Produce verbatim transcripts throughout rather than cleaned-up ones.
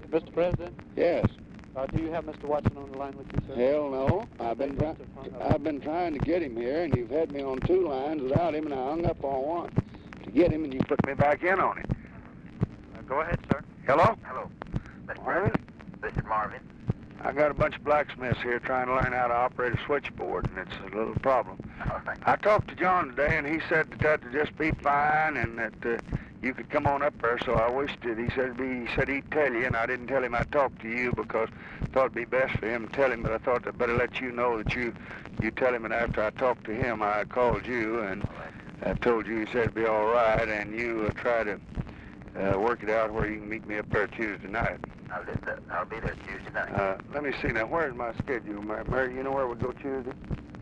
Mister President? Yes. Uh, do you have Mister Watson on the line with you, sir? Hell no. I've been trying. I've been trying to get him here, and you've had me on two lines without him, and I hung up on one to get him, and you put me back in on it. Uh, go ahead, sir. Hello? Hello. Mister Marvin? President, this is Marvin. I got a bunch of blacksmiths here trying to learn how to operate a switchboard, and it's a little problem. All right. I talked to John today, and he said that that would just be fine, and that uh, you could come on up there. So I wished it. He said he said he'd tell you, and I didn't tell him I talked to you because I thought it'd be best for him to tell him. But I thought I'd better let you know that you you tell him. And after I talked to him, I called you and I told you. He said it'd be all right, and you uh, try to uh, work it out where you can meet me up there Tuesday night. I'll, just, uh, I'll be there Tuesday night. Uh, let me see now. Where's my schedule, Mary? Mary, you know where we go Tuesday?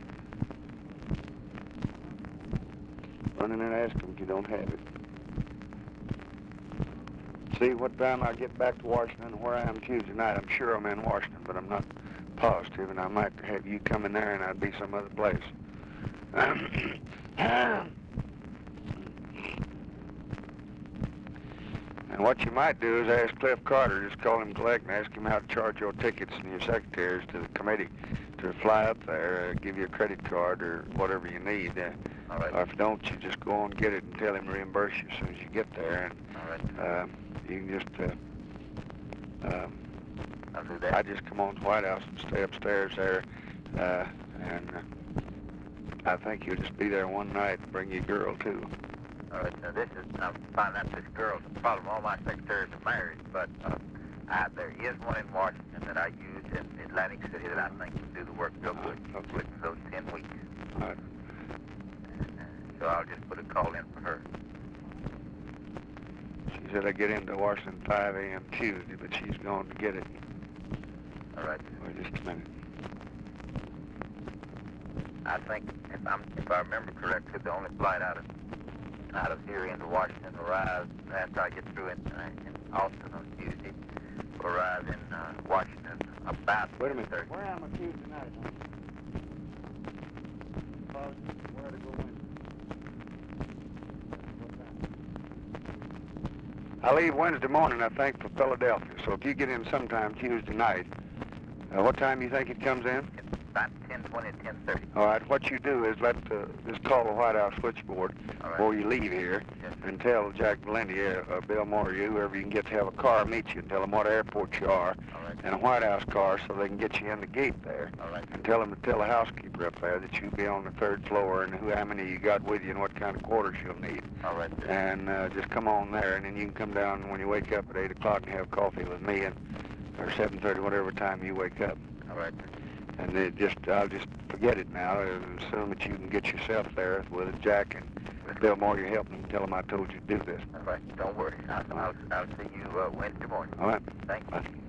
Run in and ask him if you don't have it. See what time I get back to Washington and where I am Tuesday night. I'm sure I'm in Washington, but I'm not positive, and I might have you come in there and I'd be some other place. And what you might do is ask Cliff Carter, just call him collect and ask him how to charge your tickets and your secretaries to the committee to fly up there, uh, give you a credit card or whatever you need. Uh, All right. Or if you don't, you just go on and get it and tell him to reimburse you as soon as you get there. And All right. uh, you can just, uh, uh, I'll do that. I just come on to the White House and stay upstairs there. Uh, and uh, I think you'll just be there one night and bring your girl too. All right. Now this is, I'm finding out this girl's a problem. All my secretaries are married, but uh, I, there is one in Washington that I use in Atlantic City that I think will do the work real good Okay. with those ten weeks. All right. So I'll just put a call in for her. She said I get into Washington five A M Tuesday, but she's going to get it. All right. Wait just a minute. I think if I'm if I remember correctly, the only flight out of out of here into Washington arrives after I get through in, uh, in Austin on Tuesday. Will arrive in uh, Washington about Wait a minute. ten thirty. Where am I Tuesday night? Huh? Where to go in? I leave Wednesday morning, I think, for Philadelphia. So if you get in sometime Tuesday night, uh, what time do you think it comes in? It's about ten twenty, ten thirty. All right, what you do is let uh, just call the White House switchboard All right. before you leave here Yes. and tell Jack Belindy, uh, uh, Bill Moore, you, whoever you can get to have a car meet you and tell them what airport you are All right. and a White House car so they can get you in the gate there. All right. And tell them to tell the housekeeper up there that you'll be on the third floor and who, how many you got with you and what kind of quarters you'll need. All right. And uh, just come on there, and then you can come down when you wake up at eight o'clock and have coffee with me, and or seven thirty, whatever time you wake up. All right. And it just, I'll just forget it now and assume that you can get yourself there with Jack and Bill Moore. You help them. Tell them I told you to do this. All right. Don't worry. I'll, I'll, I'll see you uh, Wednesday morning. All right. Thank you. Bye.